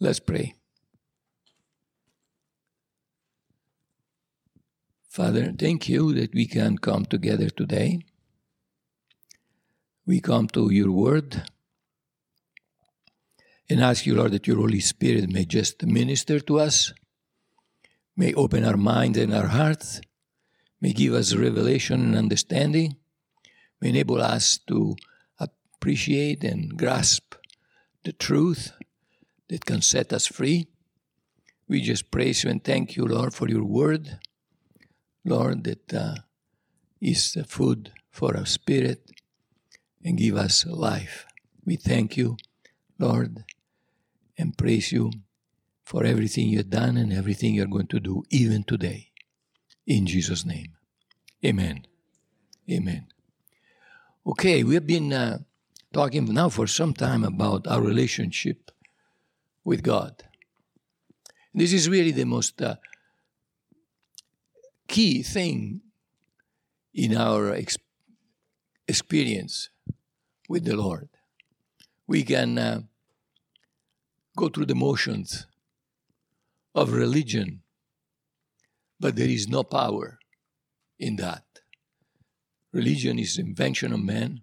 Let's pray. Father, thank you that we can come together today. We come to your word and ask you, Lord, that your Holy Spirit may just minister to us, may open our minds and our hearts, may give us revelation and understanding, may enable us to appreciate and grasp the truth that can set us free. We just praise you and thank you, Lord, for your word, Lord, that is the food for our spirit and give us life. We thank you, Lord, and praise you for everything you've done and everything you're going to do even today. In Jesus' name, amen. Amen. Okay, we have been talking now for some time about our relationship with God. This is really the most key thing in our experience with the Lord. We can go through the motions of religion, but there is no power in that. Religion is the invention of man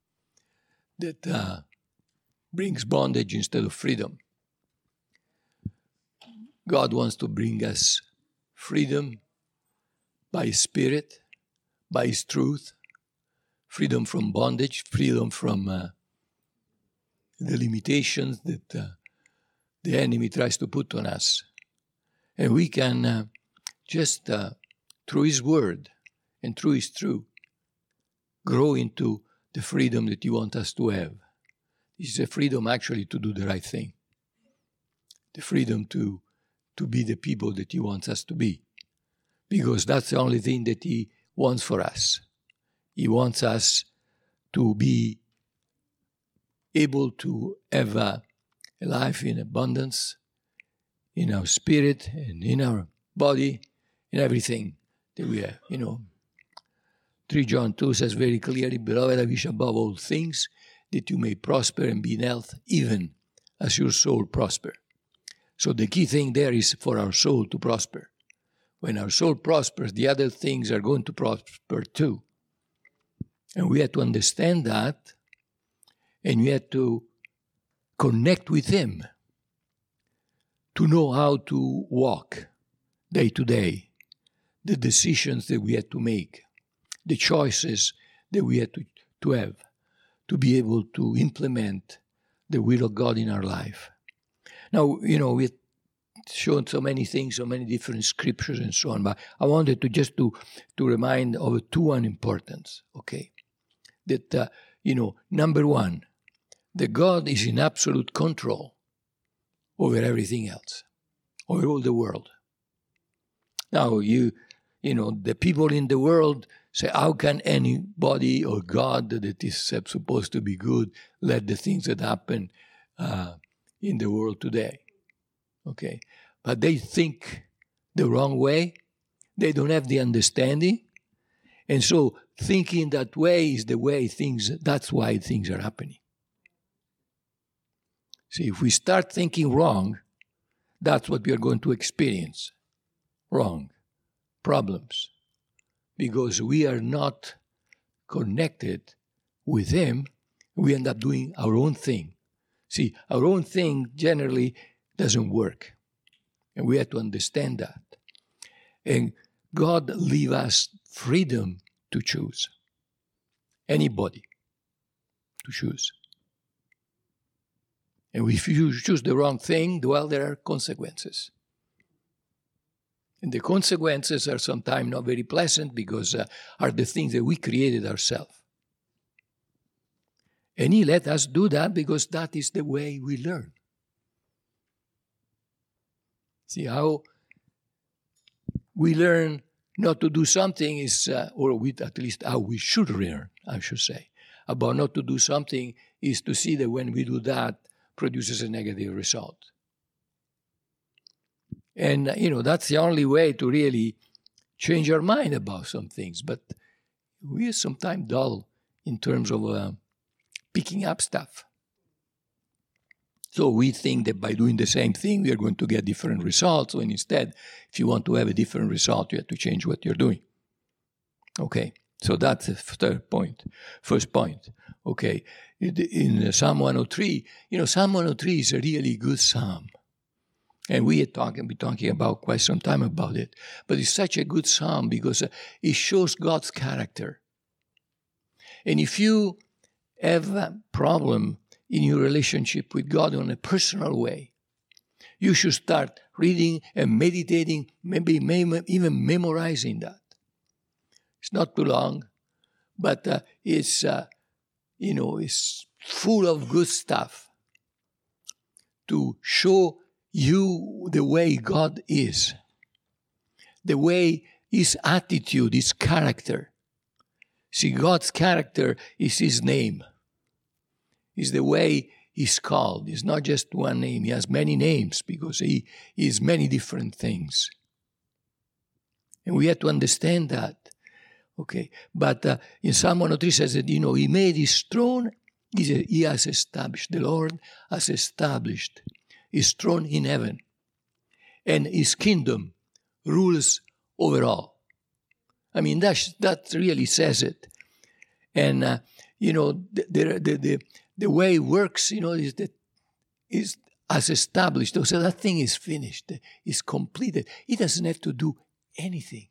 that brings bondage instead of freedom. God wants to bring us freedom by His Spirit, by His truth, freedom from bondage, freedom from the limitations that the enemy tries to put on us. And we can just, through His Word and through His truth, grow into the freedom that He wants us to have. It's a freedom actually to do the right thing. The freedom to be the people that He wants us to be. Because that's the only thing that He wants for us. He wants us to be able to have a life in abundance, in our spirit and in our body, in everything that we have, 3 John 2 says very clearly, Beloved, I wish above all things that you may prosper and be in health, even as your soul prosper. So the key thing there is for our soul to prosper. When our soul prospers, the other things are going to prosper too. And we have to understand that, and we have to connect with Him to know how to walk day to day, the decisions that we have to make, the choices that we have to have, to be able to implement the will of God in our life. Now, we've shown so many things, so many different scriptures and so on, but I wanted to just to remind of two importance, okay? That, number one, that God is in absolute control over everything else, over all the world. Now, the people in the world say, how can anybody or God that is supposed to be good let the things that happen in the world today? Okay, but they think the wrong way. They don't have the understanding. And so thinking that way is the way that's why things are happening. See, if we start thinking wrong, that's what we are going to experience. Wrong. Problems. Because we are not connected with Him, we end up doing our own thing. See, our own thing generally doesn't work. And we have to understand that. And God leaves us freedom to choose. Anybody to choose. And if you choose the wrong thing, well, there are consequences. And the consequences are sometimes not very pleasant because are the things that we created ourselves. And He let us do that because that is the way we learn. See how we learn not to do something is, at least how we should learn, I should say, about not to do something is to see that when we do that, produces a negative result. And, that's the only way to really change our mind about some things. But we are sometimes dull in terms of picking up stuff. So we think that by doing the same thing, we are going to get different results. When instead, if you want to have a different result, you have to change what you're doing. Okay, so that's the first point. Okay, in Psalm 103, Psalm 103 is a really good psalm. And we been talking about quite some time about it. But it's such a good psalm because it shows God's character. And if you have a problem in your relationship with God in a personal way, you should start reading and meditating, maybe even memorizing that. It's not too long, but it's full of good stuff to show you the way God is, the way His attitude, His character. See, God's character is His name. Is the way He's called. It's not just one name. He has many names because He is many different things. And we have to understand that. Okay, but in Psalm 103 says that, He made His throne, He has established, the Lord has established His throne in heaven. And His kingdom rules over all. I mean, that really says it. And, the way it works, is that is as established. So that thing is finished, is completed. He doesn't have to do anything.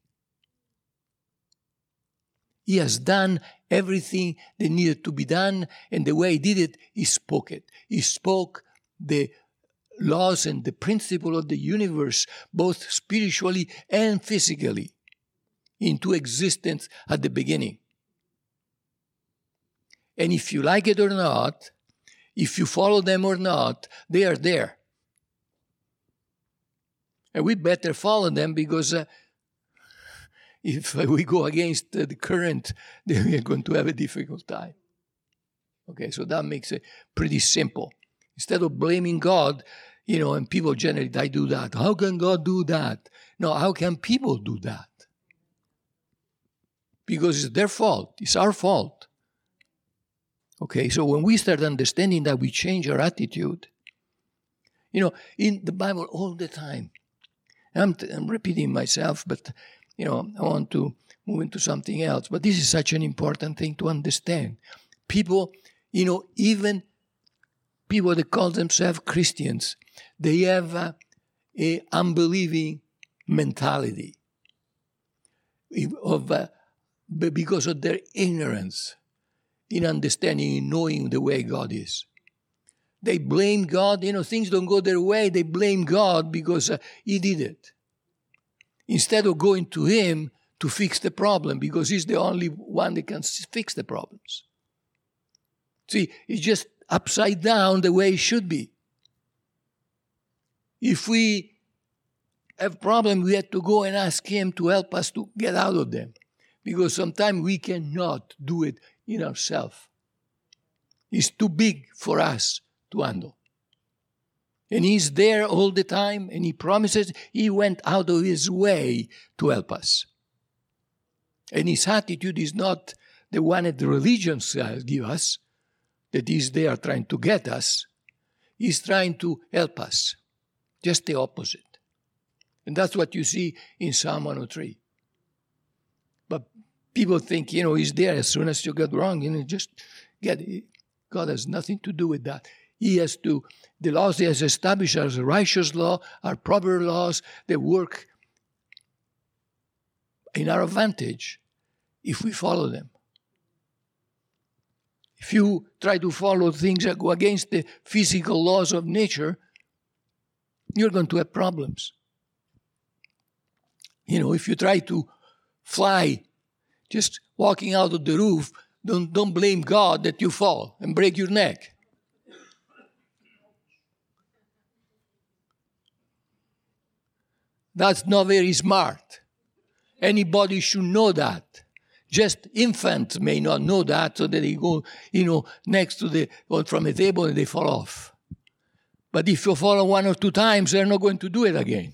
He has done everything that needed to be done, and the way He did it, He spoke it. He spoke the laws and the principle of the universe, both spiritually and physically, into existence at the beginning. And if you like it or not, if you follow them or not, they are there. And we better follow them because if we go against the current, then we are going to have a difficult time. Okay, so that makes it pretty simple. Instead of blaming God, and people generally, I do that. How can God do that? No, how can people do that? Because it's their fault. It's our fault. Okay, so when we start understanding that, we change our attitude. In the Bible all the time, I'm repeating myself, but, I want to move into something else. But this is such an important thing to understand. People, even people that call themselves Christians, they have a unbelieving mentality because of their ignorance in understanding and knowing the way God is. They blame God. Things don't go their way. They blame God because He did it. Instead of going to Him to fix the problem, because He's the only one that can fix the problems. See, it's just upside down the way it should be. If we have problems, we have to go and ask Him to help us to get out of them. Because sometimes we cannot do it in ourselves. It's too big for us to handle. And He's there all the time, and He promises He went out of His way to help us. And His attitude is not the one that the religions give us, that He's there trying to get us. He's trying to help us. Just the opposite. And that's what you see in Psalm 103. But people think, He's there as soon as you get wrong, just get it. God has nothing to do with that. The laws He has established as a righteous law, are proper laws that work in our advantage if we follow them. If you try to follow things that go against the physical laws of nature, you're going to have problems. If you try to fly, just walking out of the roof, don't blame God that you fall and break your neck. That's not very smart. Anybody should know that. Just infants may not know that, so that they go, next to from a table and they fall off. But if you fall 1 or 2 times, they're not going to do it again.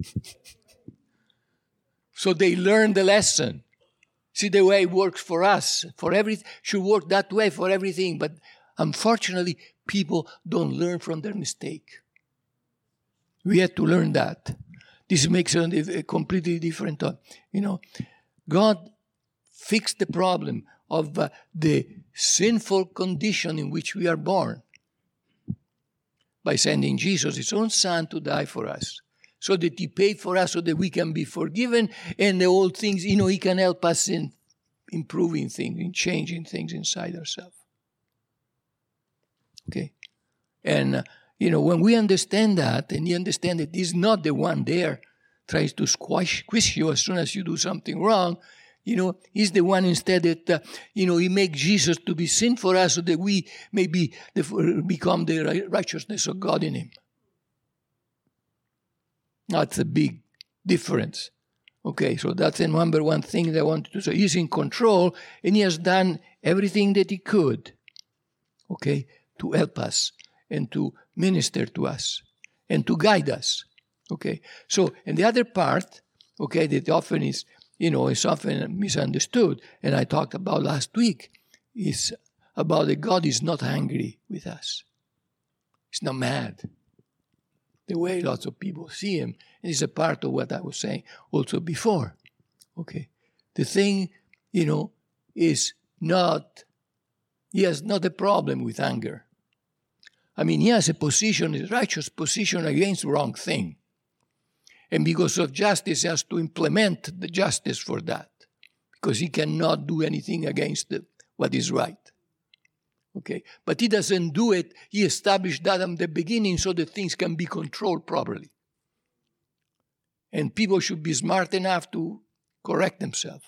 So they learn the lesson. See, the way it works for us, should work that way for everything. But unfortunately, people don't learn from their mistake. We had to learn that. This makes a completely different thought. God fixed the problem of the sinful condition in which we are born by sending Jesus, his own son, to die for us, so that he paid for us so that we can be forgiven, and the old things, he can help us in improving things, in changing things inside ourselves. Okay? And, when we understand that, and you understand that he's not the one there tries to squish you as soon as you do something wrong, he's the one instead that, he makes Jesus to be sin for us so that we may become the righteousness of God in him. That's a big difference. Okay, so that's the number one thing that I wanted to say. He's in control, and he has done everything that he could, okay, to help us and to minister to us and to guide us. Okay, so, and the other part, okay, that often is, is often misunderstood, and I talked about last week, is about that God is not angry with us. He's not mad. The way lots of people see him is a part of what I was saying also before. Okay, the thing, is not, he has not a problem with anger. I mean, he has a position, a righteous position against the wrong thing. And because of justice, he has to implement the justice for that. Because he cannot do anything against what is right. Okay? But he doesn't do it. He established that from the beginning so that things can be controlled properly. And people should be smart enough to correct themselves.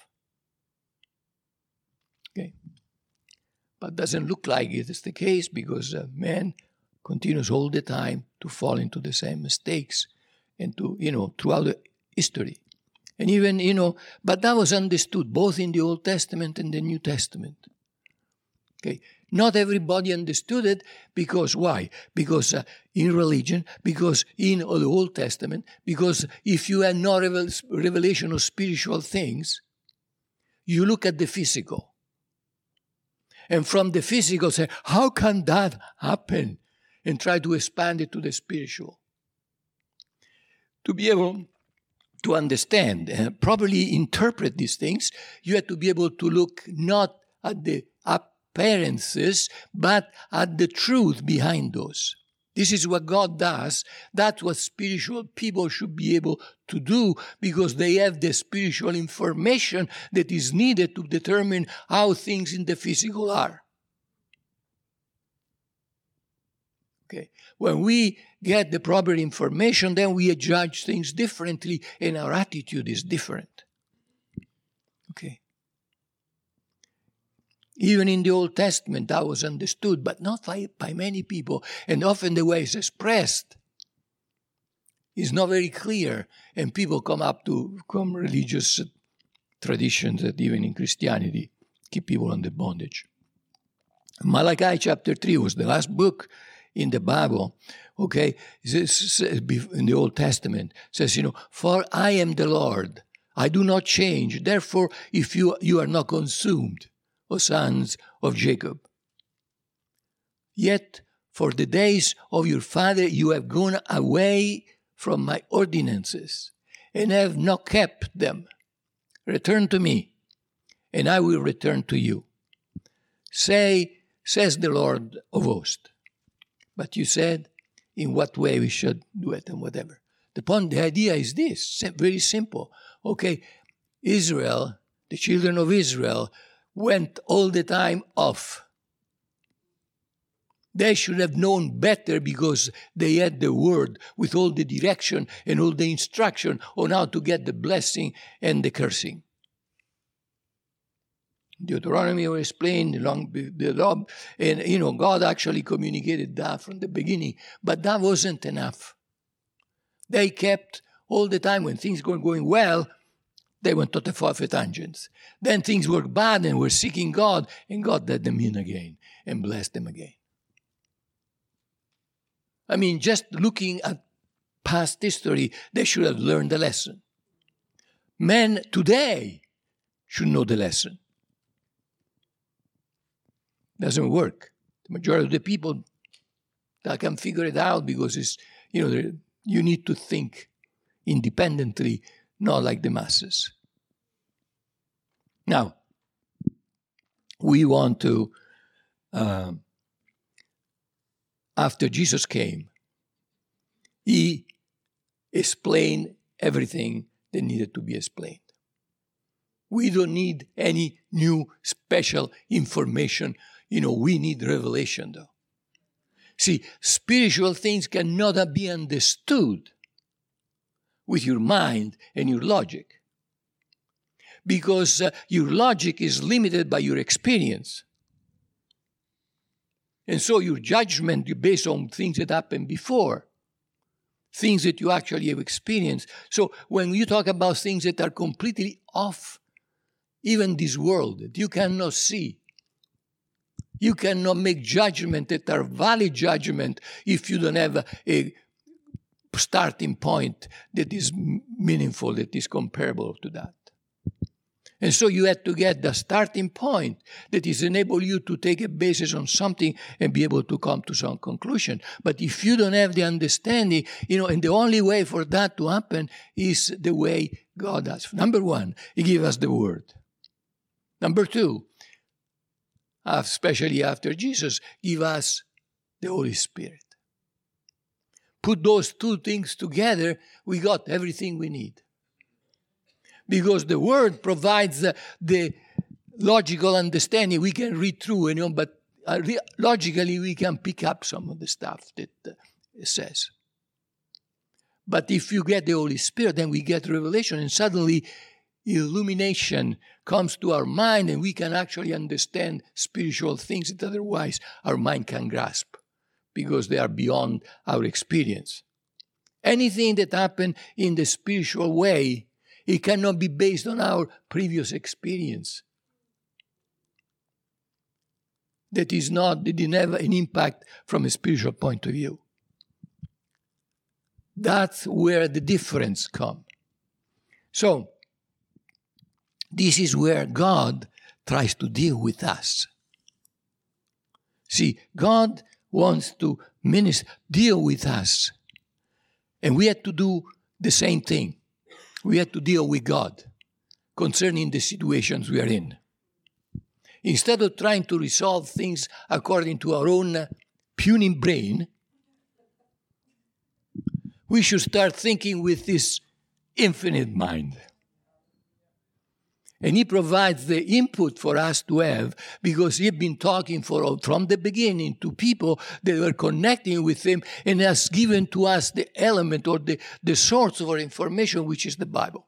Okay? But it doesn't look like it is the case because man continues all the time to fall into the same mistakes. And to, throughout the history. And even, but that was understood both in the Old Testament and the New Testament. Okay. Not everybody understood it because why? Because in religion, because in the Old Testament, because if you had no revelation of spiritual things, you look at the physical. And from the physical say, how can that happen? And try to expand it to the spiritual. To be able to understand and properly interpret these things, you have to be able to look not at the appearances, but at the truth behind those. This is what God does. That's what spiritual people should be able to do because they have the spiritual information that is needed to determine how things in the physical are. Okay. When we get the proper information, then we judge things differently and our attitude is different. Okay. Even in the Old Testament, that was understood, but not by many people. And often the way it's expressed is not very clear. And people come up to religious traditions that even in Christianity keep people under bondage. Malachi chapter 3 was the last book in the Bible, okay, in the Old Testament, says, for I am the Lord, I do not change. Therefore, if you are not consumed, O sons of Jacob. Yet, for the days of your father, you have gone away from my ordinances and have not kept them. Return to me, and I will return to you. Says the Lord of hosts. But you said, in what way we should do it and whatever. The idea is this, very simple. Okay, Israel, the children of Israel, went all the time off. They should have known better because they had the word with all the direction and all the instruction on how to get the blessing and the cursing. Deuteronomy was explained along the law, and God actually communicated that from the beginning, but that wasn't enough. They kept all the time when things were going well, they went to the far tangents. Then things were bad and were seeking God, and God let them in again and blessed them again. I mean, just looking at past history, they should have learned the lesson. Men today should know the lesson. Doesn't work. The majority of the people I can figure it out because it's, you need to think independently, not like the masses. Now, we want to, after Jesus came, he explained everything that needed to be explained. We don't need any new special information. We need revelation, though. See, spiritual things cannot be understood with your mind and your logic, because your logic is limited by your experience. And so your judgment is based on things that happened before, things that you actually have experienced. So when you talk about things that are completely off, even this world that you cannot see, you cannot make judgment that are valid judgment if you don't have a starting point that is meaningful, that is comparable to that. And so you have to get the starting point that is enable you to take a basis on something and be able to come to some conclusion. But if you don't have the understanding, and the only way for that to happen is the way God does. Number one, He gives us the Word. Number two, especially after Jesus, give us the Holy Spirit. Put those two things together, we got everything we need. Because the Word provides the logical understanding. We can read through, but logically we can pick up some of the stuff that it says. But if you get the Holy Spirit, then we get revelation, and suddenly illumination comes to our mind, and we can actually understand spiritual things that otherwise our mind can grasp, because they are beyond our experience. Anything that happened in the spiritual way, it cannot be based on our previous experience. That didn't have an impact from a spiritual point of view. That's where the difference comes. So, this is where God tries to deal with us. See, God wants to deal with us. And we have to do the same thing. We have to deal with God concerning the situations we are in. Instead of trying to resolve things according to our own puny brain, we should start thinking with this infinite mind. And He provides the input for us to have, because He's been talking from the beginning to people that were connecting with Him, and has given to us the element or the source of our information, which is the Bible.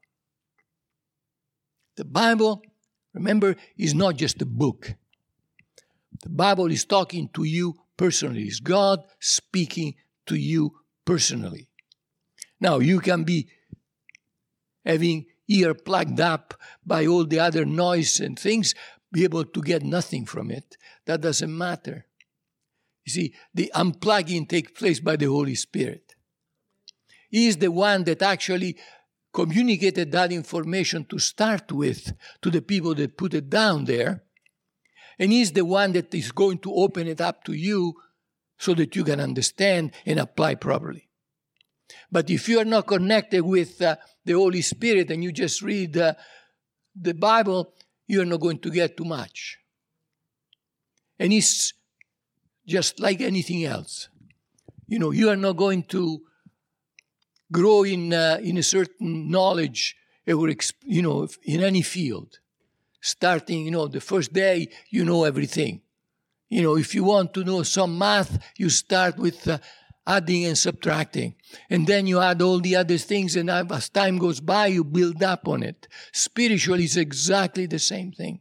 The Bible, remember, is not just a book. The Bible is talking to you personally. It's God speaking to you personally. Now, you can be having ear plugged up by all the other noise and things, be able to get nothing from it. That doesn't matter. You see, the unplugging takes place by the Holy Spirit. He is the one that actually communicated that information to start with to the people that put it down there. And He's the one that is going to open it up to you so that you can understand and apply properly. But if you are not connected with the Holy Spirit and you just read the Bible, you are not going to get too much. And it's just like anything else. You are not going to grow in a certain knowledge or, in any field. Starting, the first day, you know everything. If you want to know some math, you start with adding and subtracting. And then you add all the other things, and as time goes by, you build up on it. Spiritually, is exactly the same thing.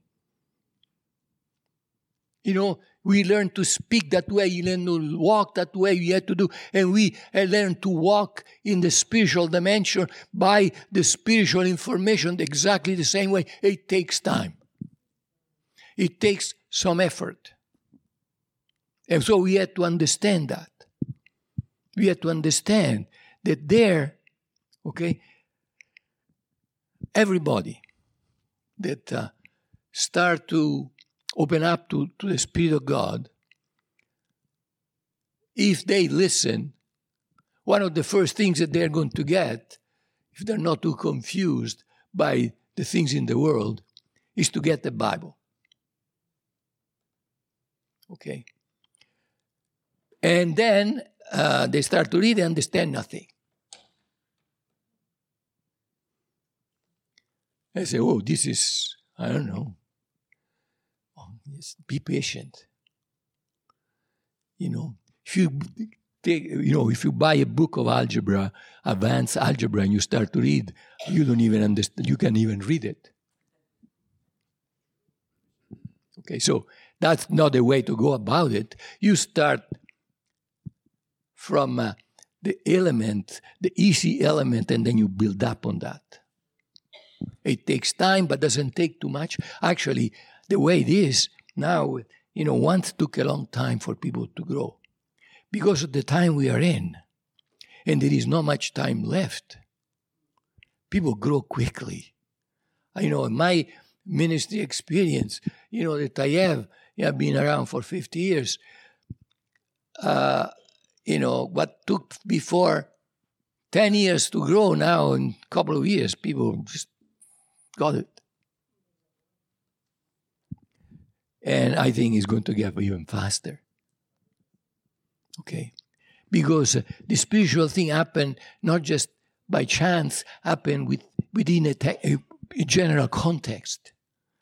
We learn to speak that way, you learn to walk that way, you have to do, and we learn to walk in the spiritual dimension by the spiritual information exactly the same way. It takes time. It takes some effort. And so we have to understand that. We have to understand that everybody that start to open up to the Spirit of God if they listen, one of the first things that they're going to get, if they're not too confused by the things in the world, is to get the Bible. Okay? And then they start to read and understand nothing. I say, oh, this is, I don't know. Oh, yes, be patient. If you if you buy a book of algebra, advanced algebra, and you start to read, you don't even understand, you can't even read it. Okay, so that's not the way to go about it. You start from the element, the easy element, and then you build up on that. It takes time, but doesn't take too much. Actually, the way it is now, once took a long time for people to grow. Because of the time we are in, and there is not much time left, people grow quickly. In my ministry experience, that I have been around for 50 years, what took before 10 years to grow, now in a couple of years, people just got it. And I think it's going to get even faster. Okay? Because the spiritual thing happened not just by chance, happened within a general context.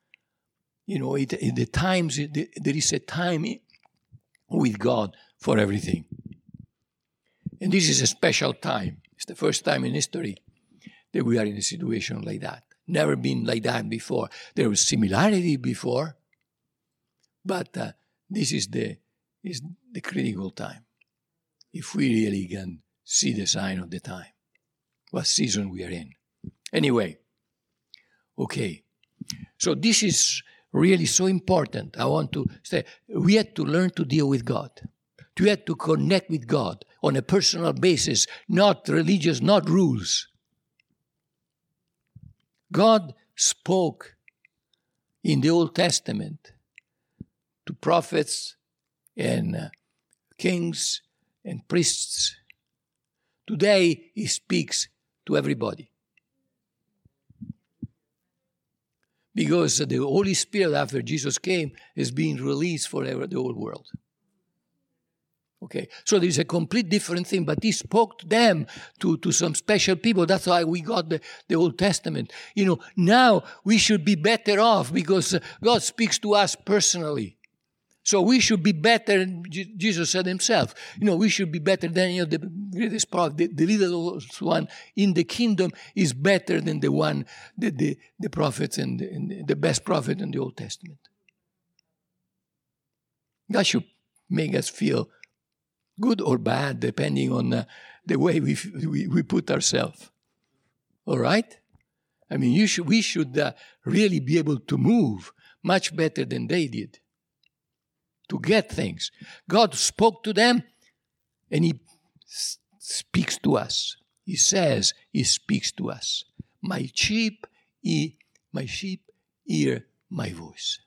There is a time with God for everything. And this is a special time. It's the first time in history that we are in a situation like that. Never been like that before. There was similarity before, but this is the critical time. If we really can see the sign of the time, what season we are in. Anyway, okay. So this is really so important. I want to say, we have to learn to deal with God. We have to connect with God on a personal basis, not religious, not rules. God spoke in the Old Testament to prophets and kings and priests. Today, he speaks to everybody. Because the Holy Spirit, after Jesus came, is being released forever the whole world. Okay, so there's a complete different thing, but he spoke to them, to some special people. That's why we got the Old Testament. Now we should be better off because God speaks to us personally. So we should be better, Jesus said himself, we should be better than the greatest prophet. The littlest one in the kingdom is better than the one, the prophets and the best prophet in the Old Testament. God should make us feel good or bad, depending on the way we put ourselves. All right? I mean, we should really be able to move much better than they did, to get things. God spoke to them, and he speaks to us. He says he speaks to us. My sheep hear my voice.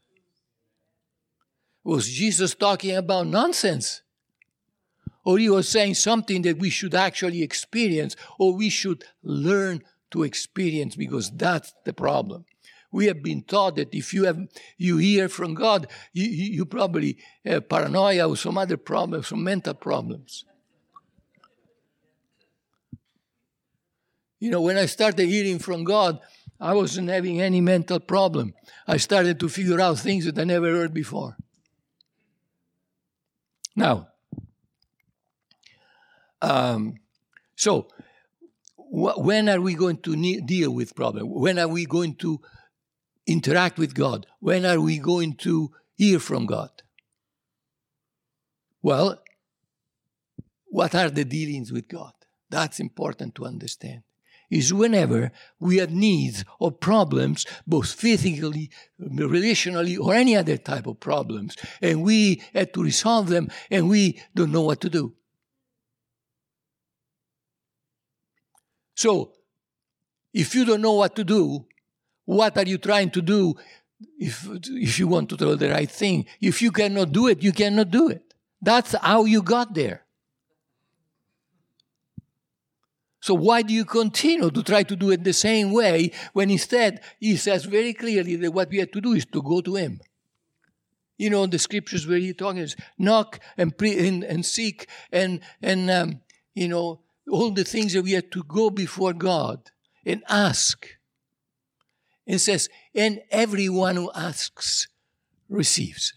Was Jesus talking about nonsense? Or he was saying something that we should actually experience, or we should learn to experience, because that's the problem. We have been taught that if you hear from God, you probably have paranoia or some other problems, some mental problems. When I started hearing from God, I wasn't having any mental problem. I started to figure out things that I never heard before. Now, so when are we going to deal with problems? When are we going to interact with God? When are we going to hear from God? Well, what are the dealings with God? That's important to understand. Is whenever we have needs or problems, both physically, relationally, or any other type of problems, and we have to resolve them, and we don't know what to do. So, if you don't know what to do, what are you trying to do if you want to do the right thing? If you cannot do it, you cannot do it. That's how you got there. So why do you continue to try to do it the same way when instead he says very clearly that what we have to do is to go to him? You know, the scriptures where he talking is knock and pray and seek and you know, all the things that we have to go before God and ask. It says, and everyone who asks receives.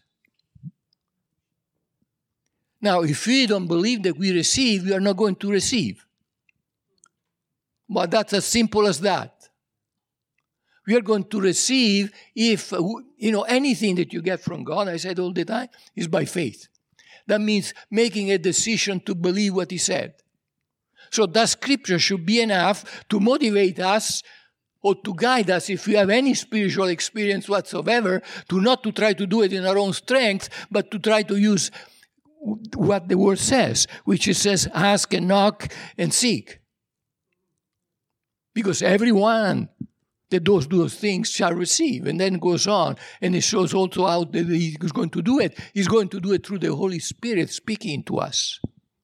Now, if we don't believe that we receive, we are not going to receive. But that's as simple as that. We are going to receive if, you know, anything that you get from God, I said all the time, is by faith. That means making a decision to believe what he said. So that scripture should be enough to motivate us or to guide us, if we have any spiritual experience whatsoever, to not to try to do it in our own strength, but to try to use what the word says, which it says, ask and knock and seek. Because everyone that does those things shall receive. And then it goes on, and it shows also how that he's going to do it. He's going to do it through the Holy Spirit speaking to us.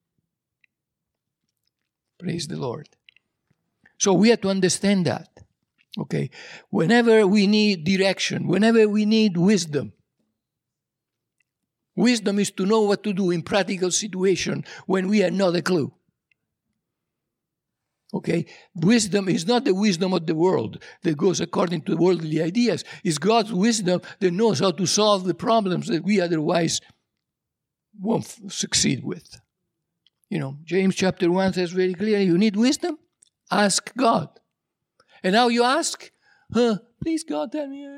Praise the Lord. So we have to understand that. Okay? Whenever we need direction, whenever we need wisdom, wisdom is to know what to do in practical situation when we have not a clue. Okay? Wisdom is not the wisdom of the world that goes according to worldly ideas. It's God's wisdom that knows how to solve the problems that we otherwise won't succeed with. You know, James chapter 1 says very clearly, you need wisdom? Ask God. And now you ask, please God, tell me.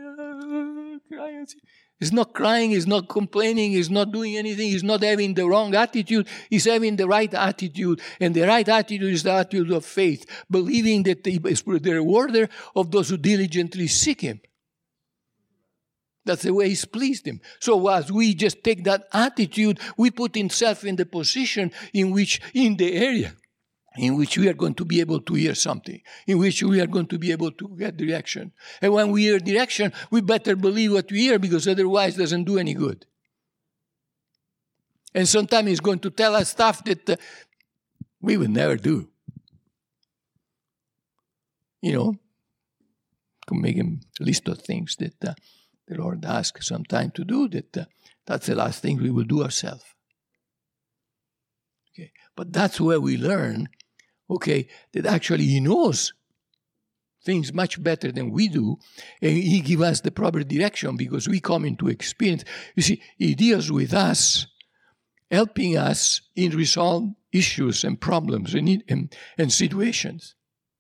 He's not crying, he's not complaining, he's not doing anything, he's not having the wrong attitude, he's having the right attitude. And the right attitude is the attitude of faith, believing that he is the rewarder of those who diligently seek him. That's the way he's pleased him. So as we just take that attitude, we put himself in the position in the area in which we are going to be able to hear something, in which we are going to be able to get direction. And when we hear direction, we better believe what we hear, because otherwise it doesn't do any good. And sometimes he's going to tell us stuff that we would never do. You know, can make a list of things that the Lord asks some time to do, that's the last thing we will do ourselves. Okay, but that's where we learn, okay, that actually he knows things much better than we do, and he gives us the proper direction because we come into experience. You see, he deals with us, helping us in resolve issues and problems and situations.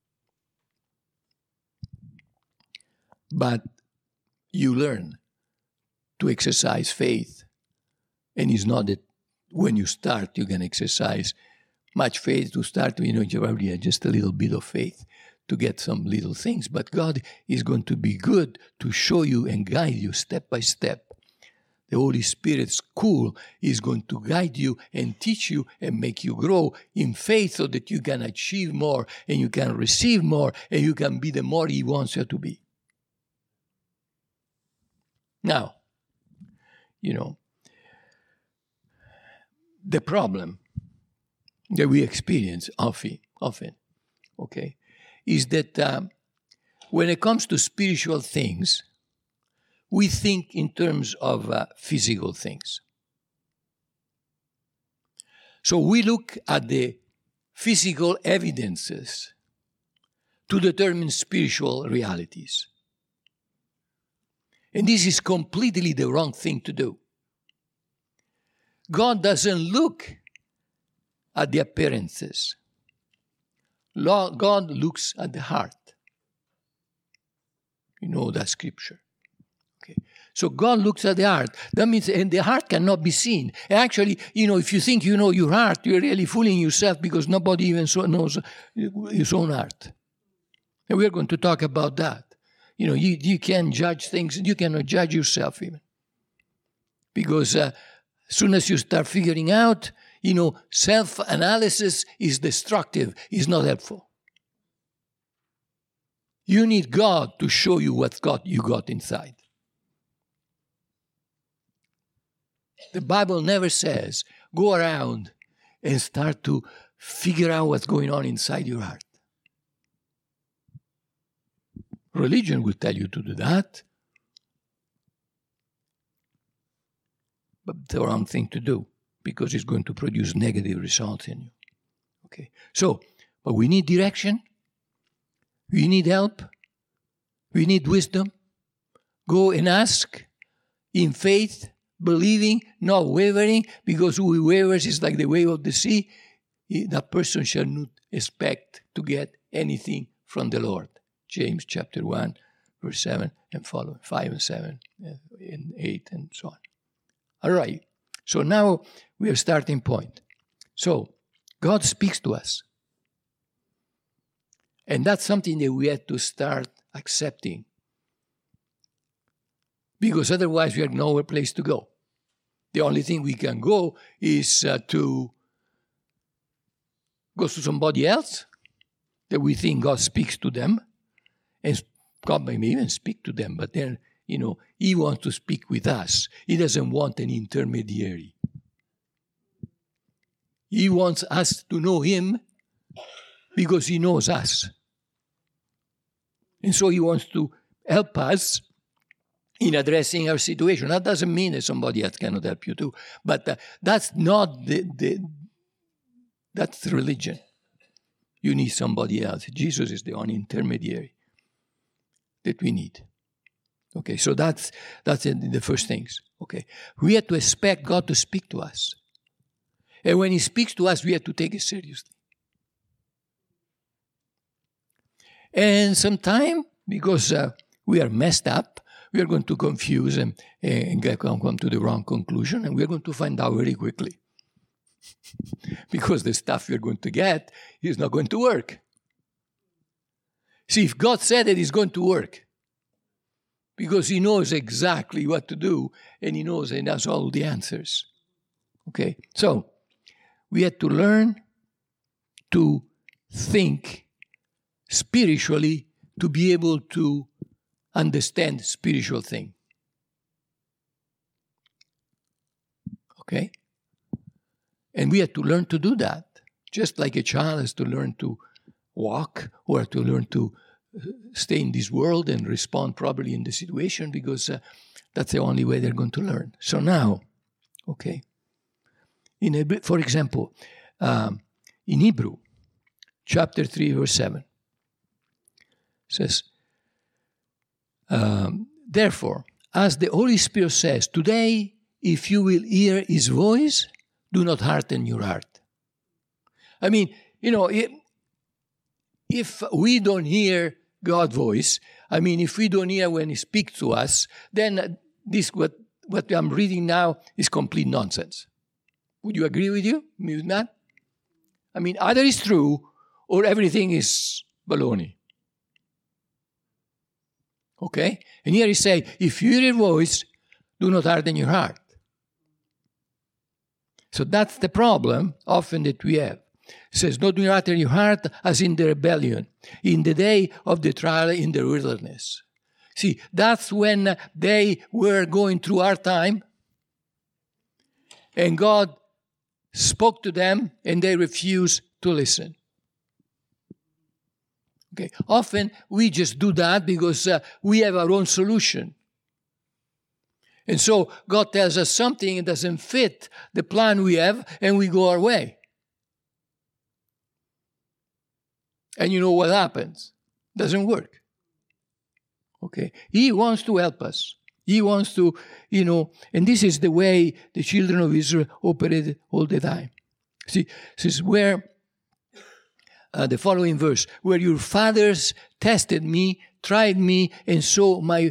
But you learn to exercise faith, and it's not that when you start, you can exercise much faith to start. You already have just a little bit of faith to get some little things. But God is going to be good to show you and guide you step by step. The Holy Spirit's cool is going to guide you and teach you and make you grow in faith so that you can achieve more and you can receive more and you can be the more he wants you to be. Now, the problem that we experience often, okay, is that when it comes to spiritual things, we think in terms of physical things. So we look at the physical evidences to determine spiritual realities. And this is completely the wrong thing to do. God doesn't look at the appearances. God looks at the heart. You know that scripture. Okay. So God looks at the heart. That means, and the heart cannot be seen. And actually, if you think you know your heart, you're really fooling yourself, because nobody even knows his own heart. And we're going to talk about that. You can't judge things, you cannot judge yourself even. Because as soon as you start figuring out, self-analysis is destructive, is not helpful. You need God to show you what you got inside. The Bible never says, go around and start to figure out what's going on inside your heart. religion will tell you to do that. But the wrong thing to do, because it's going to produce negative results in you. Okay. So, but we need direction. We need help. We need wisdom. Go and ask in faith, believing, not wavering, because who wavers is like the wave of the sea. That person shall not expect to get anything from the Lord. James chapter 1, verse 7 and following, 5 and 7 and 8 and so on. All right. So now we have starting point. So God speaks to us. And that's something that we have to start accepting. Because otherwise we have nowhere place to go. The only thing we can go is to go to somebody else that we think God speaks to them. And God may even speak to them, but then, He wants to speak with us. He doesn't want an intermediary. He wants us to know Him because He knows us. And so He wants to help us in addressing our situation. That doesn't mean that somebody else cannot help you too. But that's not that's religion. You need somebody else. Jesus is the only intermediary that we need. Okay, so that's the first things. Okay, we have to expect God to speak to us. And when He speaks to us, we have to take it seriously. And sometimes, because we are messed up, we are going to confuse and come to the wrong conclusion, and we are going to find out very quickly. Because the stuff we are going to get is not going to work. See, if God said it, it's going to work. Because He knows exactly what to do, and He knows and has all the answers. Okay? So, we have to learn to think spiritually to be able to understand spiritual things. Okay? And we have to learn to do that. Just like a child has to learn to walk or to learn to stay in this world and respond properly in the situation, because that's the only way they're going to learn. So now, okay, for example, in Hebrew, chapter 3, verse 7, says, therefore, as the Holy Spirit says, today, if you will hear His voice, do not harden your heart. I mean, if we don't hear God's voice, if we don't hear when He speaks to us, then this what I'm reading now is complete nonsense. Would you agree with that? Either it's true or everything is baloney. Okay? And here He say, if you hear a voice, do not harden your heart. So that's the problem often that we have. It says, don't harden your heart as in the rebellion, in the day of the trial in the wilderness. See, that's when they were going through hard time, and God spoke to them, and they refused to listen. Okay, often we just do that because we have our own solution. And so God tells us something that doesn't fit the plan we have, and we go our way. And you know what happens? Doesn't work. Okay? He wants to help us. He wants to, and this is the way the children of Israel operated all the time. See, this is where the following verse, where your fathers tested me, tried me, and saw my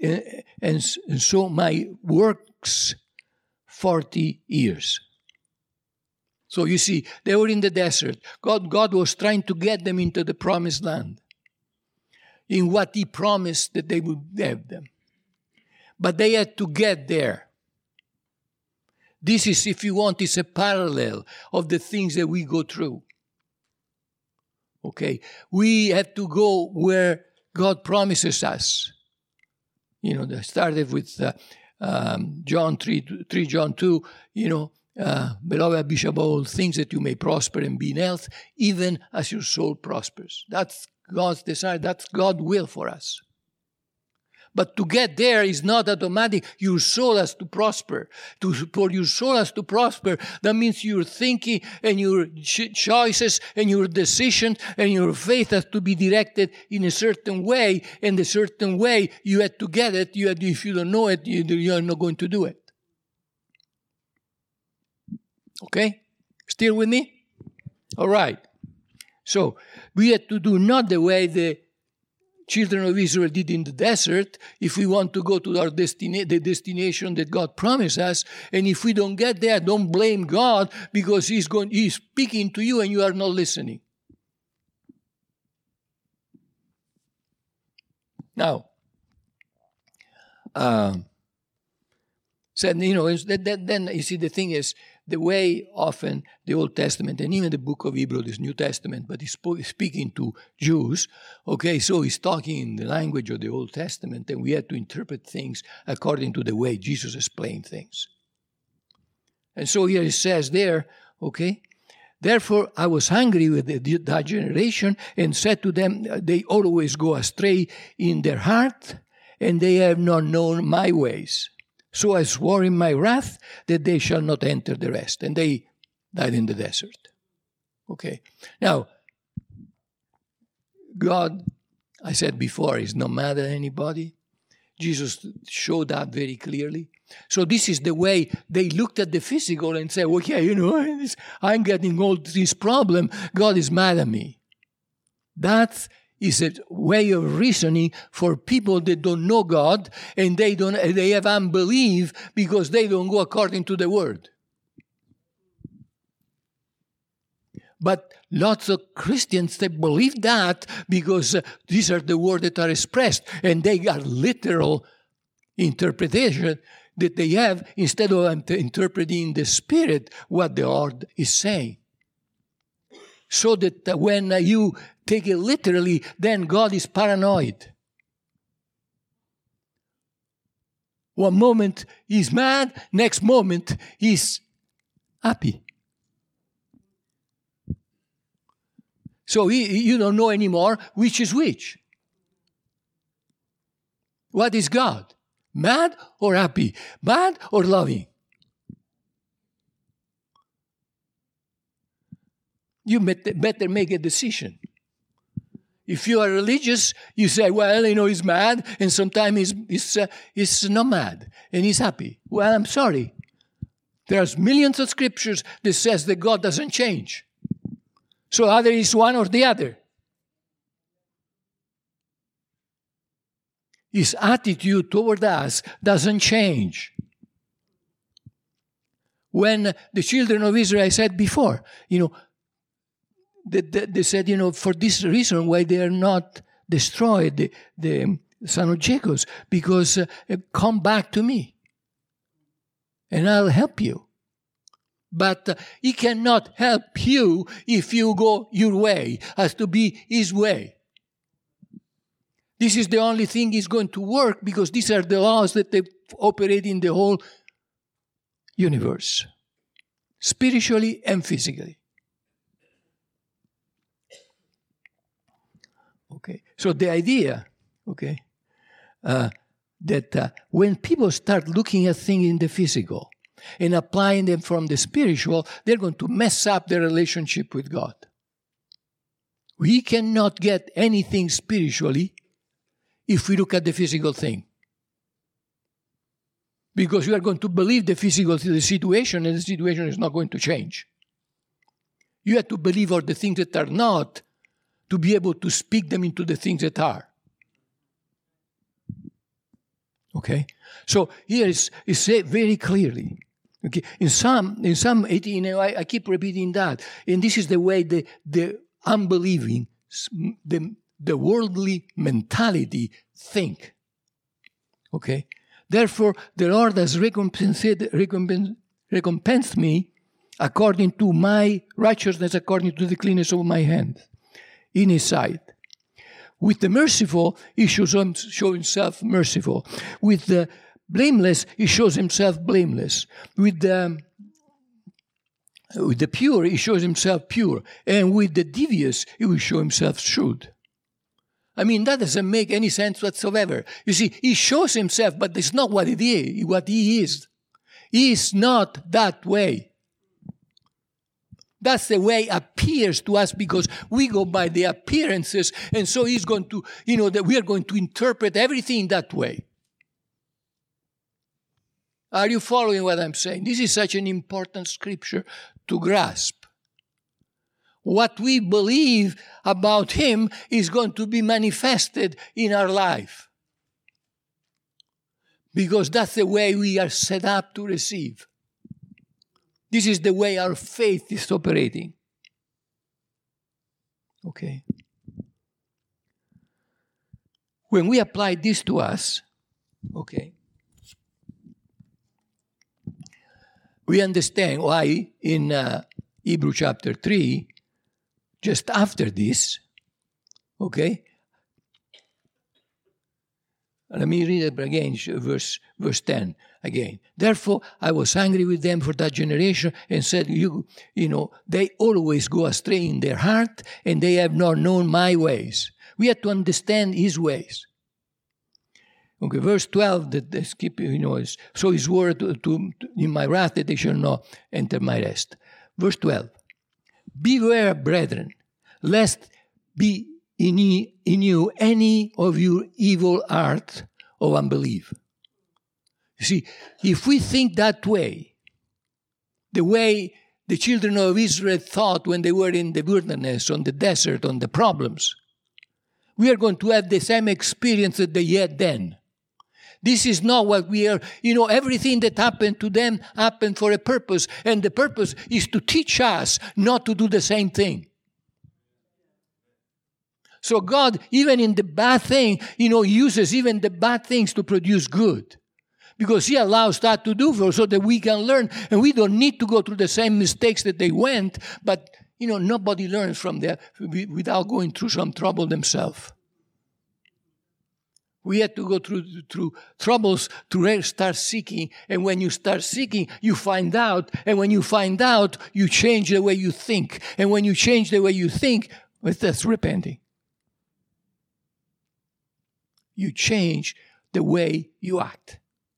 works 40 years. So you see, they were in the desert. God was trying to get them into the promised land, in what He promised that they would have them. But they had to get there. This is, if you want, is a parallel of the things that we go through. Okay? We have to go where God promises us. They started with John 3, John 2, beloved, I wish above all things that you may prosper and be in health, even as your soul prospers. That's God's desire. That's God's will for us. But to get there is not automatic. Your soul has to prosper. For your soul has to prosper, that means your thinking and your choices and your decisions and your faith has to be directed in a certain way. And a certain way, you have to get it. If you don't know it, you are not going to do it. Okay? Still with me? All right. So, we have to do not the way the children of Israel did in the desert, if we want to go to our the destination that God promised us. And if we don't get there, don't blame God because He's speaking to you and you are not listening. Now, then you see the thing is, the way often the Old Testament and even the book of Hebrews is New Testament, but he's speaking to Jews, okay, so he's talking in the language of the Old Testament, and we have to interpret things according to the way Jesus explained things. And so here it says there, okay, therefore I was angry with that generation and said to them, they always go astray in their heart, and they have not known my ways. So I swore in my wrath that they shall not enter the rest. And they died in the desert. Okay. Now, God, I said before, is not mad at anybody. Jesus showed that very clearly. So this is the way they looked at the physical and said, okay, I'm getting all this problem. God is mad at me. That's is a way of reasoning for people that don't know God and they have unbelief because they don't go according to the Word. But lots of Christians, they believe that because these are the words that are expressed and they are literal interpretation that they have instead of interpreting the Spirit what the Lord is saying. So that when you take it literally, then God is paranoid. One moment he's mad, next moment he's happy. So you don't know anymore which is which. What is God? Mad or happy? Bad or loving? You better make a decision. If you are religious, you say, well, he's mad, and sometimes he's not mad, and he's happy. Well, I'm sorry. There's millions of scriptures that says that God doesn't change. So either he's one or the other. His attitude toward us doesn't change. When the children of Israel, I said before, they said, for this reason why they are not destroyed, the son of Jacob, because come back to me and I'll help you. But he cannot help you if you go your way. It has to be his way. This is the only thing is going to work because these are the laws that they operate in the whole universe, spiritually and physically. Okay, so the idea, that when people start looking at things in the physical and applying them from the spiritual, they're going to mess up their relationship with God. We cannot get anything spiritually if we look at the physical thing. Because we are going to believe the physical situation, and the situation is not going to change. You have to believe all the things that are not to be able to speak them into the things that are. Okay? So here is said very clearly. Okay? In Psalm 18, I keep repeating that. And this is the way the unbelieving, the worldly mentality think. Okay? Therefore, the Lord has recompensed me according to my righteousness, according to the cleanness of my hands in His sight. With the merciful, He shows Himself merciful. With the blameless, He shows Himself blameless. With the pure, He shows Himself pure. And with the devious, He will show Himself shrewd. I mean, that doesn't make any sense whatsoever. You see, he shows himself, but it's not what he is. He is not that way. That's the way appears to us because we go by the appearances, and so he's going to, that we are going to interpret everything that way. Are you following what I'm saying? This is such an important scripture to grasp. What we believe about him is going to be manifested in our life. Because that's the way we are set up to receive. This is the way our faith is operating. Okay. When we apply this to us, okay, we understand why in Hebrews chapter 3, just after this, okay, let me read it again, verse 10 again. Therefore, I was angry with them for that generation and said, they always go astray in their heart and they have not known my ways. We have to understand his ways. Okay, verse 12, that skip, so his word in my wrath that they shall not enter my rest. Verse 12, beware, brethren, lest be in you any of your evil art of unbelief. You see, if we think that way, the way the children of Israel thought when they were in the wilderness, on the desert, on the problems, we are going to have the same experience that they had then. This is not what we are, everything that happened to them happened for a purpose, and the purpose is to teach us not to do the same thing. So God, even in the bad thing, uses even the bad things to produce good. Because he allows that to do so that we can learn. And we don't need to go through the same mistakes that they went. But, nobody learns from that without going through some trouble themselves. We had to go through troubles to start seeking. And when you start seeking, you find out. And when you find out, you change the way you think. And when you change the way you think, that's repenting. You change the way you act.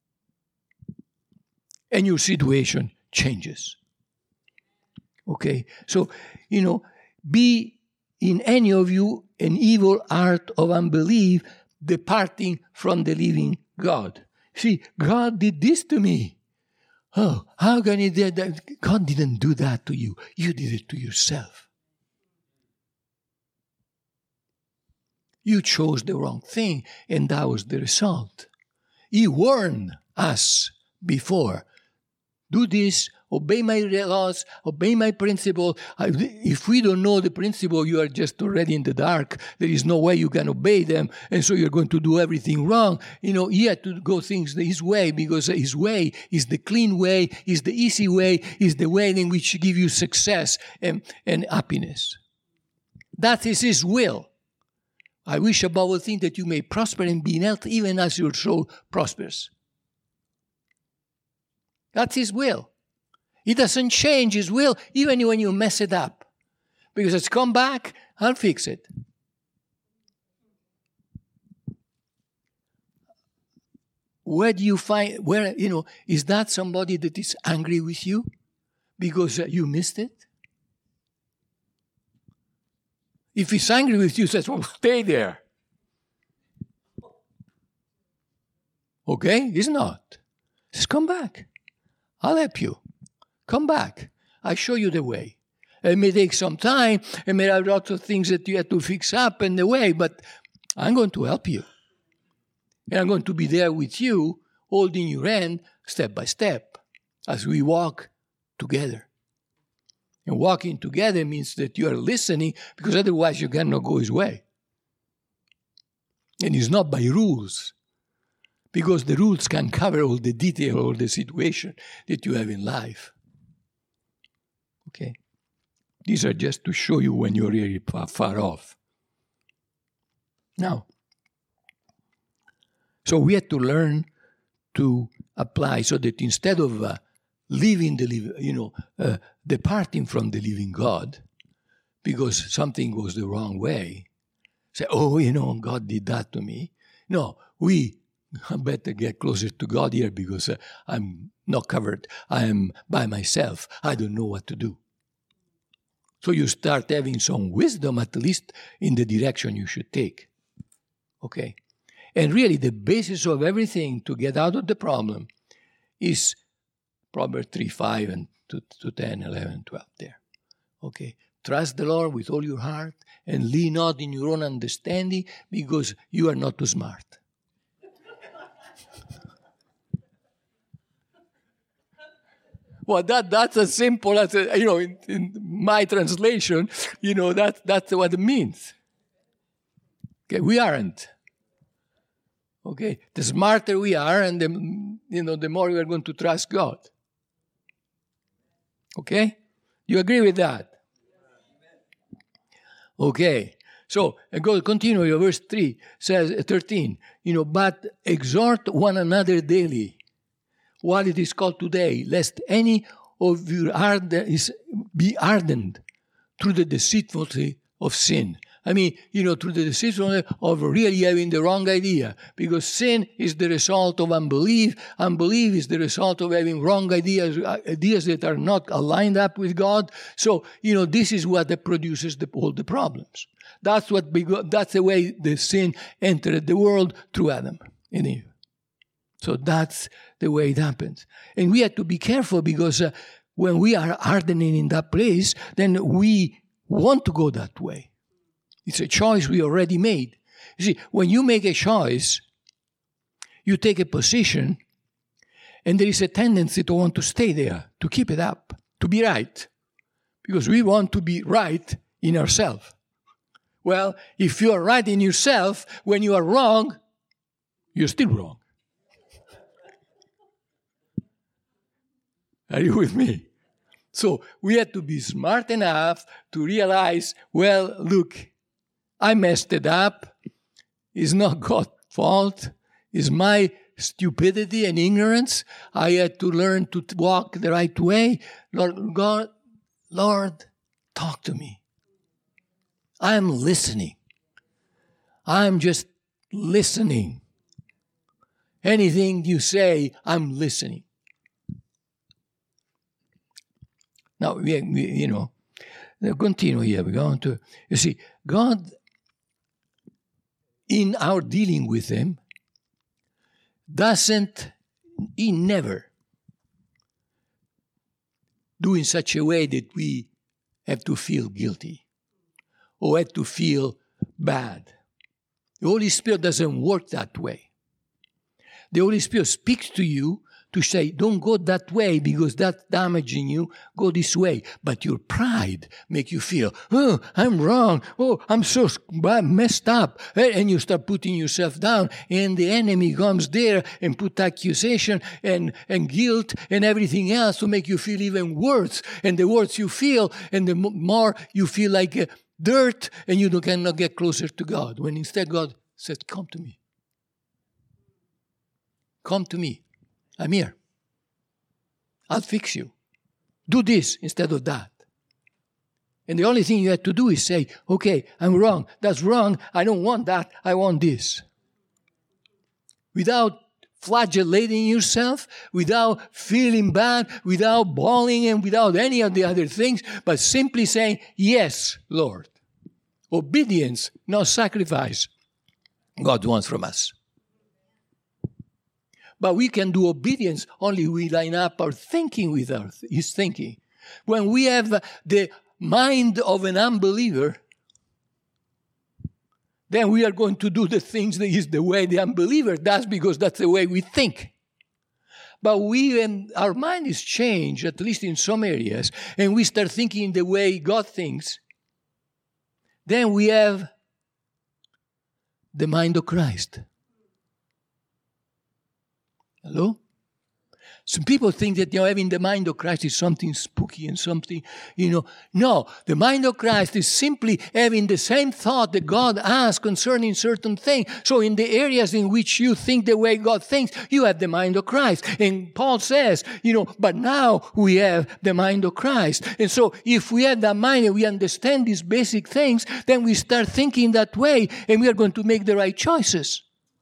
And your situation changes. Okay? So, be in any of you an evil art of unbelief, departing from the living God. See, God did this to me. Oh, how can he do that? God didn't do that to you. You did it to yourself. You chose the wrong thing, and that was the result. He warned us before. Do this, obey my laws, obey my principle. If we don't know the principle, you are just already in the dark. There is no way you can obey them, and so you're going to do everything wrong. He had to go things his way, because his way is the clean way, is the easy way, is the way in which give you success and happiness. That is his will. I wish above all things that you may prosper and be in health, even as your soul prospers. That's his will. He doesn't change his will even when you mess it up. Because it's come back, I'll fix it. Where do you find, is that somebody that is angry with you because you missed it? If he's angry with you, he says, well, stay there. Okay? He's not. He says, come back. I'll help you. Come back. I'll show you the way. It may take some time. It may have lots of things that you have to fix up in the way, but I'm going to help you. And I'm going to be there with you, holding your hand step by step as we walk together. And walking together means that you are listening, because otherwise you cannot go his way. And it's not by rules, because the rules can cover all the detail or the situation that you have in life. Okay? These are just to show you when you're really far off. Now, so we had to learn to apply so that instead of departing from the living God, because something goes the wrong way, say, God did that to me. No, I better get closer to God here because I'm not covered. I am by myself. I don't know what to do. So you start having some wisdom, at least in the direction you should take. Okay? And really, the basis of everything to get out of the problem is Proverbs 3:5 and to 10, 11, 12 there. Okay? Trust the Lord with all your heart and lean not in your own understanding because you are not too smart. Well, that's as simple as, in my translation, that's what it means. Okay, we aren't. Okay, the smarter we are, and the more we are going to trust God. Okay, you agree with that? Okay, so continue. Verse 3 says 13. But exhort one another daily, while it is called today, lest any of you be hardened through the deceitfulness of sin. Through the deceitfulness of really having the wrong idea. Because sin is the result of unbelief. Unbelief is the result of having wrong ideas that are not aligned up with God. So, this is what produces all the problems. That's the way the sin entered the world through Adam and Eve. So that's the way it happens. And we have to be careful because when we are hardening in that place, then we want to go that way. It's a choice we already made. You see, when you make a choice, you take a position, and there is a tendency to want to stay there, to keep it up, to be right. Because we want to be right in ourselves. Well, if you are right in yourself, when you are wrong, you're still wrong. Are you with me? So we have to be smart enough to realize, well, look, I messed it up. It's not God's fault. It's my stupidity and ignorance. I had to learn to walk the right way. Lord, talk to me. I'm listening. I'm just listening. Anything you say, I'm listening. Now, continue here. We're going to, you see, God, in our dealing with Him, He never do in such a way that we have to feel guilty or have to feel bad. The Holy Spirit doesn't work that way. The Holy Spirit speaks to you to say, don't go that way because that's damaging you. Go this way. But your pride make you feel, oh, I'm wrong. Oh, I'm so messed up. And you start putting yourself down. And the enemy comes there and put accusation and guilt and everything else to make you feel even worse. And the worse you feel, and the more you feel like dirt, and you cannot get closer to God. When instead God said, come to me. Come to me. I'm here. I'll fix you. Do this instead of that. And the only thing you have to do is say, okay, I'm wrong. That's wrong. I don't want that. I want this. Without flagellating yourself, without feeling bad, without bawling, and without any of the other things, but simply saying, yes, Lord. Obedience, not sacrifice, God wants from us. But we can do obedience only we line up our thinking with His thinking. When we have the mind of an unbeliever, then we are going to do the things that is the way the unbeliever does because that's the way we think. But when our mind is changed, at least in some areas, and we start thinking the way God thinks, then we have the mind of Christ. Hello? Some people think that having the mind of Christ is something spooky and something, No, the mind of Christ is simply having the same thought that God has concerning certain things. So in the areas in which you think the way God thinks, you have the mind of Christ. And Paul says, but now we have the mind of Christ. And so if we have that mind and we understand these basic things, then we start thinking that way and we are going to make the right choices.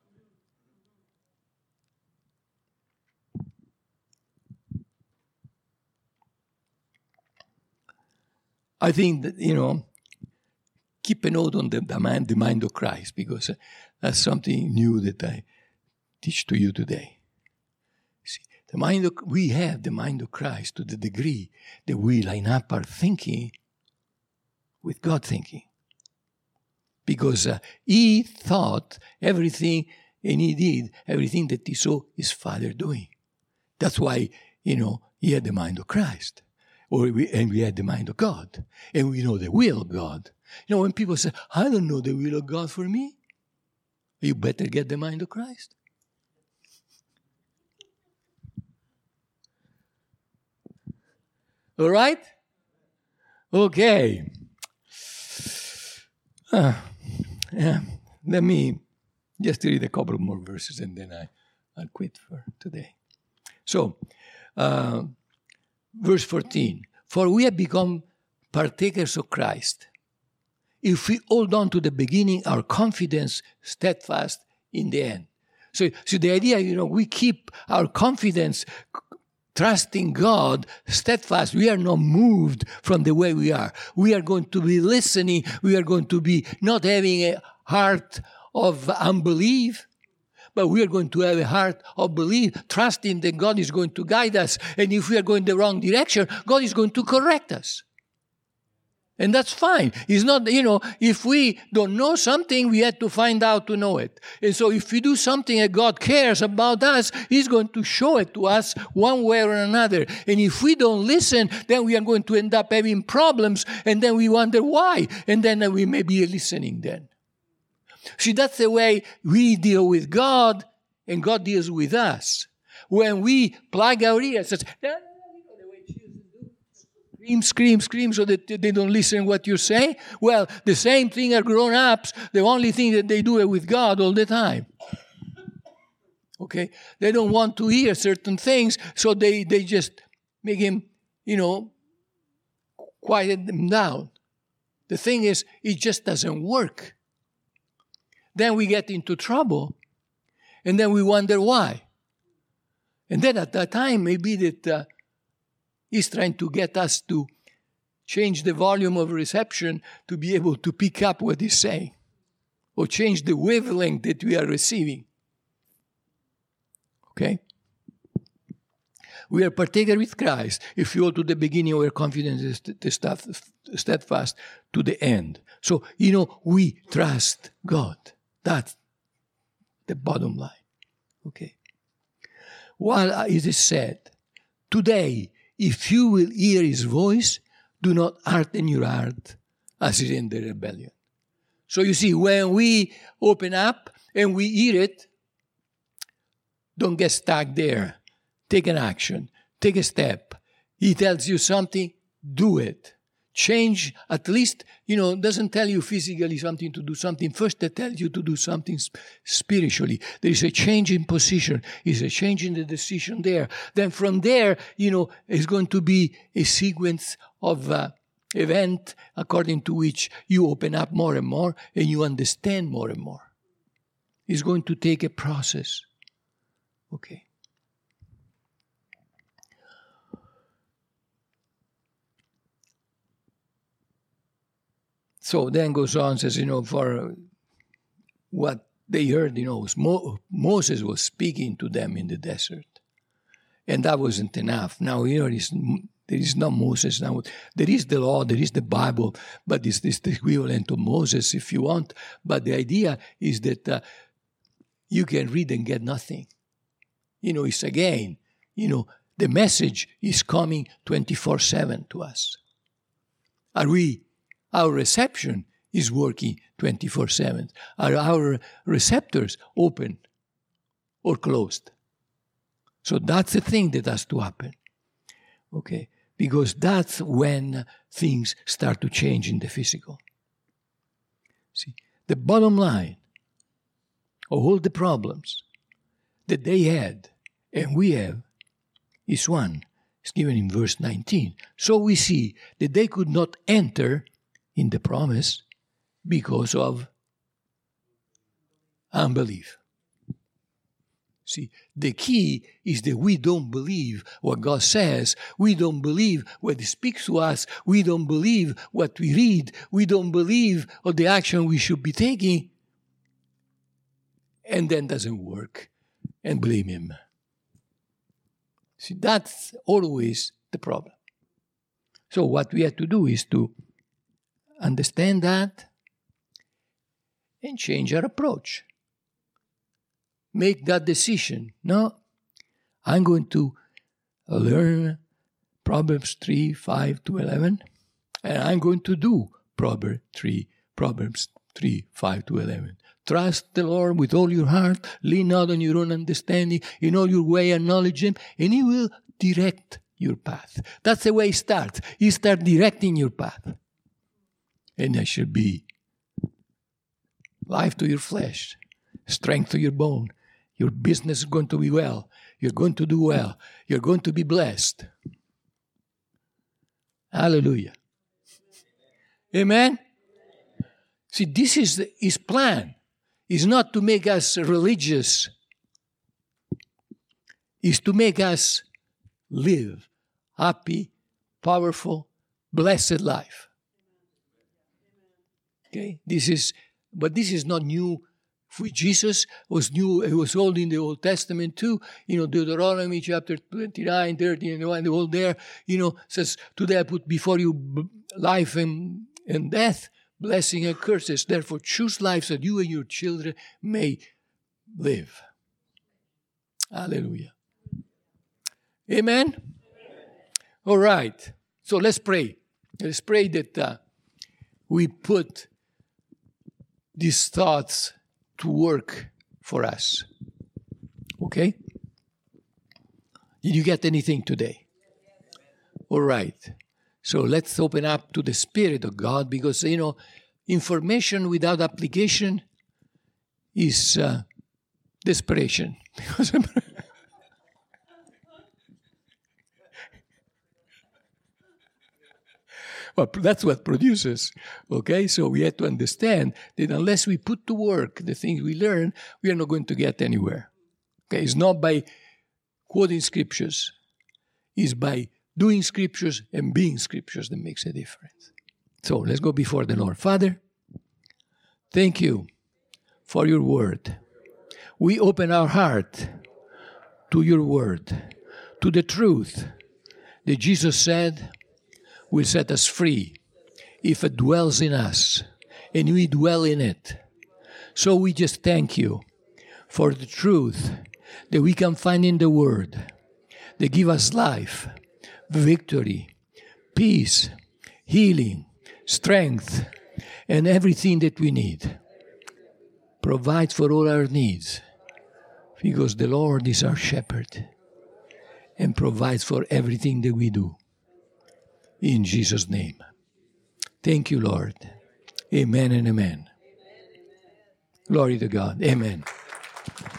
I think that, keep a note on the mind of Christ, because that's something new that I teach to you today. See, we have the mind of Christ to the degree that we line up our thinking with God thinking. Because he thought everything and he did everything that he saw his Father doing. That's why, he had the mind of Christ. And we had the mind of God. And we know the will of God. When people say, I don't know the will of God for me, you better get the mind of Christ. All right? Okay. Let me just read a couple more verses and then I'll quit for today. So, verse 14, for we have become partakers of Christ, if we hold on to the beginning, our confidence steadfast in the end. So the idea, we keep our confidence, trusting God, steadfast. We are not moved from the way we are. We are going to be listening. We are going to be not having a heart of unbelief, but we are going to have a heart of belief, trusting that God is going to guide us. And if we are going the wrong direction, God is going to correct us. And that's fine. It's not, if we don't know something, we have to find out to know it. And so if we do something that God cares about us, He's going to show it to us one way or another. And if we don't listen, then we are going to end up having problems, and then we wonder why. And then we may be listening then. See, that's the way we deal with God, and God deals with us. When we plug our ears, the way children do, scream, so that they don't listen what you say. Well, the same thing are grown-ups. The only thing that they do is with God all the time. Okay? They don't want to hear certain things, so they just make him, quiet them down. The thing is, it just doesn't work. Then we get into trouble, and then we wonder why. And then at that time, maybe that He's trying to get us to change the volume of reception to be able to pick up what He's saying, or change the wavelength that we are receiving. Okay? We are partaker with Christ if we hold to the beginning of our confidence steadfast to the end. So, we trust God. That's the bottom line. Okay. While it is said, today, if you will hear His voice, do not harden your heart as is in the rebellion. So you see, when we open up and we hear it, don't get stuck there. Take an action. Take a step. He tells you something, do it. Change, at least, doesn't tell you physically something to do something. First, it tells you to do something spiritually. There is a change in position. There's a change in the decision there. Then from there, it's going to be a sequence of event according to which you open up more and more and you understand more and more. It's going to take a process. Okay. So then goes on, says, for what they heard, Moses was speaking to them in the desert. And that wasn't enough. Now, there is not Moses now. There is the law, there is the Bible, but it's the equivalent of Moses if you want. But the idea is that you can read and get nothing. It's again, the message is coming 24/7 to us. Our reception is working 24/7. Are our receptors open or closed? So that's the thing that has to happen. Okay? Because that's when things start to change in the physical. See, the bottom line of all the problems that they had and we have is one. It's given in verse 19. So we see that they could not enter in the promise because of unbelief. See, the key is that we don't believe what God says. We don't believe what He speaks to us. We don't believe what we read. We don't believe of the action we should be taking. And then doesn't work. And blame Him. See, that's always the problem. So what we have to do is to understand that and change our approach. Make that decision. No, I'm going to learn Proverbs 3, 5 to 11, and I'm going to do Proverbs 3, 5 to 11. Trust the Lord with all your heart, lean not on your own understanding, in all your way acknowledge Him, and He will direct your path. That's the way He starts. He starts directing your path. And there should be life to your flesh, strength to your bone. Your business is going to be well. You're going to do well. You're going to be blessed. Hallelujah. Amen? See, this is His plan. It's not to make us religious. It's to make us live happy, powerful, blessed life. Okay? But this is not new. For Jesus was new, it was old in the Old Testament too. Deuteronomy chapter 29, 30, and all there, says, today I put before you life and death, blessing and curses. Therefore choose life so that you and your children may live. Hallelujah. Amen? All right. So let's pray. Let's pray that we put these thoughts to work for us. Okay? Did you get anything today? All right. So let's open up to the Spirit of God because, information without application is desperation. Well, that's what produces, okay? So we have to understand that unless we put to work the things we learn, we are not going to get anywhere. Okay? It's not by quoting scriptures. It's by doing scriptures and being scriptures that makes a difference. So let's go before the Lord. Father, thank you for your word. We open our heart to your word, to the truth that Jesus said will set us free if it dwells in us and we dwell in it. So we just thank you for the truth that we can find in the Word that give us life, victory, peace, healing, strength, and everything that we need. Provide for all our needs because the Lord is our shepherd and provides for everything that we do. In Jesus' name. Thank you, Lord. Amen and amen. Glory to God. Amen.